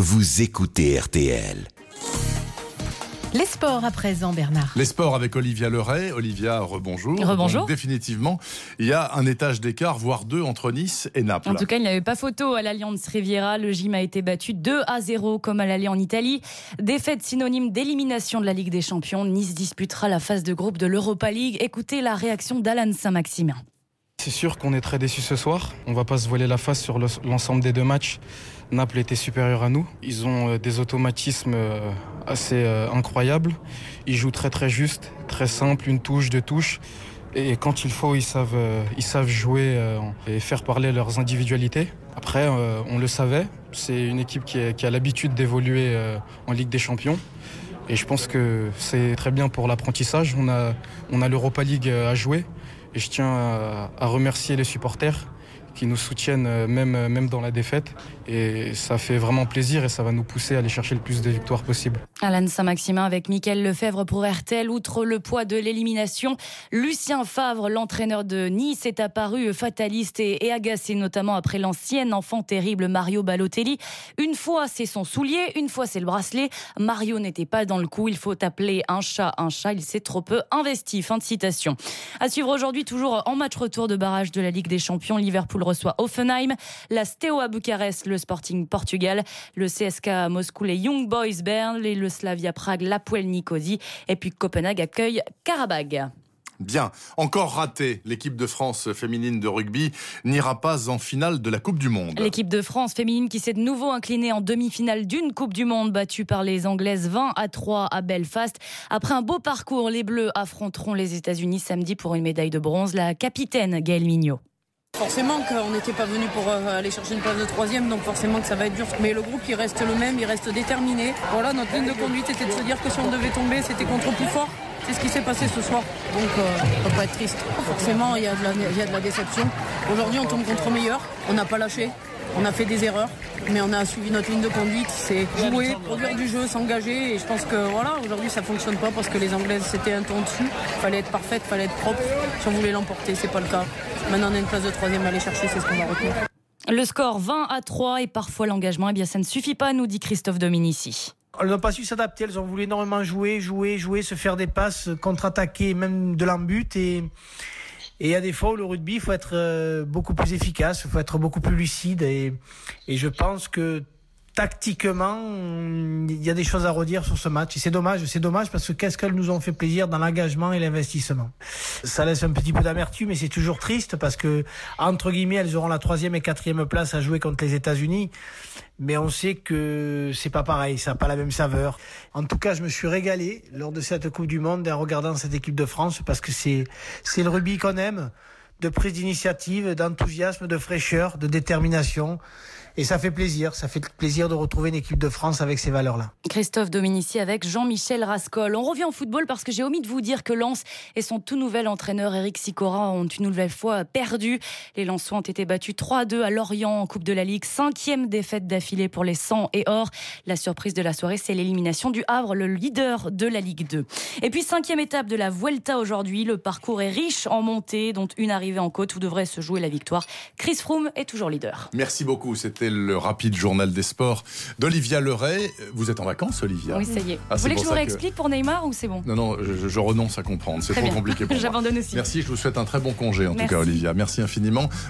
vous écoutez RTL. Les sports à présent, Bernard. Les sports avec Olivia Leray. Olivia, rebonjour. Rebonjour. Donc, définitivement, il y a un étage d'écart, voire deux, entre Nice et Naples. En tout cas, il n'y avait pas photo à l'Allianz Riviera. Le gym a été battu 2-0 comme à l'aller en Italie. Défaite synonyme d'élimination de la Ligue des Champions. Nice disputera la phase de groupe de l'Europa League. Écoutez la réaction d'Alan Saint-Maximin. C'est sûr qu'on est très déçus ce soir. On ne va pas se voiler la face sur l'ensemble des deux matchs. Naples était supérieur à nous. Ils ont des automatismes assez incroyables. Ils jouent très très juste, très simple, une touche, deux touches. Et quand il faut, ils savent jouer et faire parler leurs individualités. Après, on le savait, c'est une équipe qui a l'habitude d'évoluer en Ligue des Champions. Et je pense que c'est très bien pour l'apprentissage. On a l'Europa League à jouer. Et je tiens à remercier les supporters qui nous soutiennent même dans la défaite. Et ça fait vraiment plaisir et ça va nous pousser à aller chercher le plus de victoires possible. Alan Saint-Maximin avec Mickaël Lefebvre pour RTL. Outre le poids de l'élimination, Lucien Favre, l'entraîneur de Nice, est apparu fataliste et agacé, notamment après l'ancien enfant terrible Mario Balotelli. Une fois c'est son soulier, une fois c'est le bracelet. Mario n'était pas dans le coup, il faut appeler un chat, il s'est trop peu investi. Fin de citation. À suivre aujourd'hui, toujours en match retour de barrage de la Ligue des Champions, Liverpool reçoit Hoffenheim, la Steaua Bucarest, le Sporting Portugal, le CSKA Moscou, les Young Boys Bern, le Slavia Prague, l'Apoel Nicosie, et puis Copenhague accueille Karabag. Bien, encore raté. L'équipe de France féminine de rugby n'ira pas en finale de la Coupe du Monde. L'équipe de France féminine qui s'est de nouveau inclinée en demi-finale d'une Coupe du Monde, battue par les Anglaises 20-3 à Belfast. Après un beau parcours, les Bleus affronteront les États-Unis samedi pour une médaille de bronze. La capitaine Gaëlle Mignot. Forcément qu'on n'était pas venu pour aller chercher une place de troisième, donc forcément que ça va être dur. Mais le groupe, il reste le même, il reste déterminé. Voilà, notre ligne de conduite était de se dire que si on devait tomber, c'était contre plus fort. C'est ce qui s'est passé ce soir. Donc, on peut pas être triste. Forcément, il y a de la déception. Aujourd'hui, on tombe contre meilleur. On n'a pas lâché. On a fait des erreurs, mais on a suivi notre ligne de conduite. C'est jouer, produire du jeu, s'engager. Et je pense que voilà, aujourd'hui, ça fonctionne pas parce que les Anglaises, c'était un ton dessus. Il fallait être parfaite, il fallait être propre. Si on voulait l'emporter, c'est pas le cas. Maintenant, on a une place de troisième à aller chercher, c'est ce qu'on va retenir. Le score 20-3 et parfois l'engagement, eh bien, ça ne suffit pas, nous dit Christophe Dominici. Elles n'ont pas su s'adapter, elles ont voulu énormément jouer, se faire des passes, contre-attaquer, même de l'embut. Et il y a des fois où le rugby, il faut être beaucoup plus efficace, il faut être beaucoup plus lucide. Et je pense que tactiquement, il y a des choses à redire sur ce match. Et c'est dommage parce que qu'est-ce qu'elles nous ont fait plaisir dans l'engagement et l'investissement. Ça laisse un petit peu d'amertume, mais c'est toujours triste parce que, entre guillemets, elles auront la 3e et 4e place à jouer contre les États-Unis. Mais on sait que c'est pas pareil, ça n'a pas la même saveur. En tout cas, je me suis régalé lors de cette Coupe du Monde en regardant cette équipe de France parce que c'est le rugby qu'on aime, de prise d'initiative, d'enthousiasme, de fraîcheur, de détermination. Et ça fait plaisir de retrouver une équipe de France avec ces valeurs-là. Christophe Dominici avec Jean-Michel Rascol. On revient au football parce que j'ai omis de vous dire que Lens et son tout nouvel entraîneur Eric Sicora ont une nouvelle fois perdu. Les Lensois ont été battus 3-2 à Lorient en Coupe de la Ligue. 5e défaite d'affilée pour les 100 et or. La surprise de la soirée, c'est l'élimination du Havre, le leader de la Ligue 2. Et puis 5e étape de la Vuelta aujourd'hui. Le parcours est riche en montées, dont une arrivée en côte où devrait se jouer la victoire. Chris Froome est toujours leader. Merci beaucoup, c'était le rapide journal des sports d'Olivia Leray. Vous êtes en vacances, Olivia? Oui, ça y est. Ah, vous voulez que je vous réexplique pour Neymar ou c'est bon? Non, je renonce à comprendre. C'est trop compliqué pour moi. J'abandonne aussi. Merci, je vous souhaite un très bon congé en tout cas, Olivia. Merci infiniment.